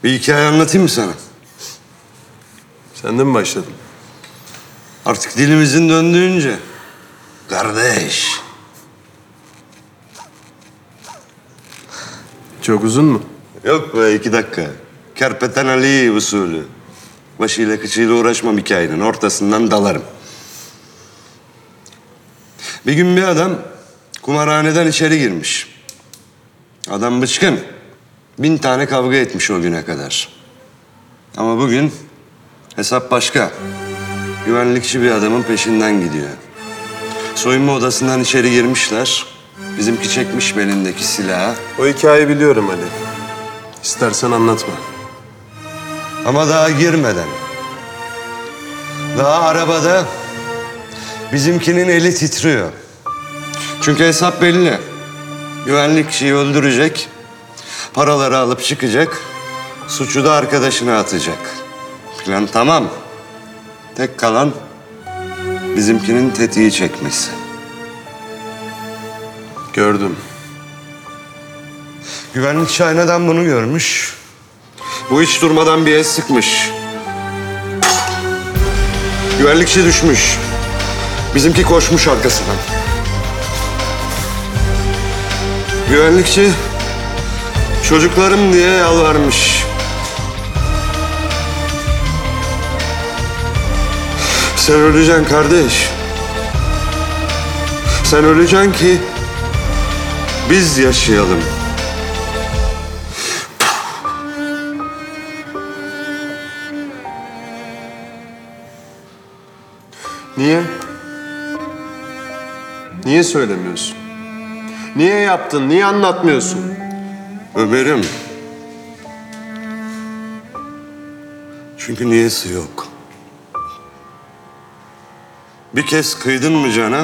Bir hikaye anlatayım mı sana? Sen de mi başladın? Artık dilimizin döndüğünce. Kardeş. Çok uzun mu? Yok be 2 dakika. Kerpeten Ali usulü. Başıyla kıçıyla uğraşmam hikayenin. Ortasından dalarım. Bir gün bir adam kumarhaneden içeri girmiş. Adam bıçkın. 1000 tane kavga etmiş o güne kadar. Ama bugün hesap başka. Güvenlikçi bir adamın peşinden gidiyor. Soyunma odasından içeri girmişler. Bizimki çekmiş belindeki silahı. O hikayeyi biliyorum Ali. İstersen anlatma. Ama daha girmeden. Daha arabada bizimkinin eli titriyor. Çünkü hesap belli. Güvenlikçiyi öldürecek. Paraları alıp çıkacak. Suçu da arkadaşına atacak. Plan tamam. Tek kalan bizimkinin tetiği çekmesi. Gördüm. Güvenlikçi aynadan bunu görmüş. Bu hiç durmadan bir el sıkmış. Güvenlikçi düşmüş. Bizimki koşmuş arkasından. Güvenlikçi çocuklarım diye yalvarmış. Sen öleceksin kardeş. Sen öleceksin ki biz yaşayalım. Niye? Niye söylemiyorsun? Niye yaptın? Niye anlatmıyorsun? Ömer'im. Çünkü niyesi yok. Bir kez kıydın mı cana?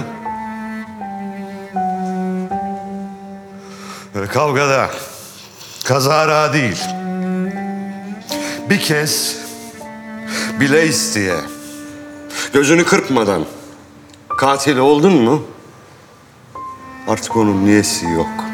Kavgada, kazara değil. Bir kez bile isteye, gözünü kırpmadan katil oldun mu? Artık onun niyesi yok.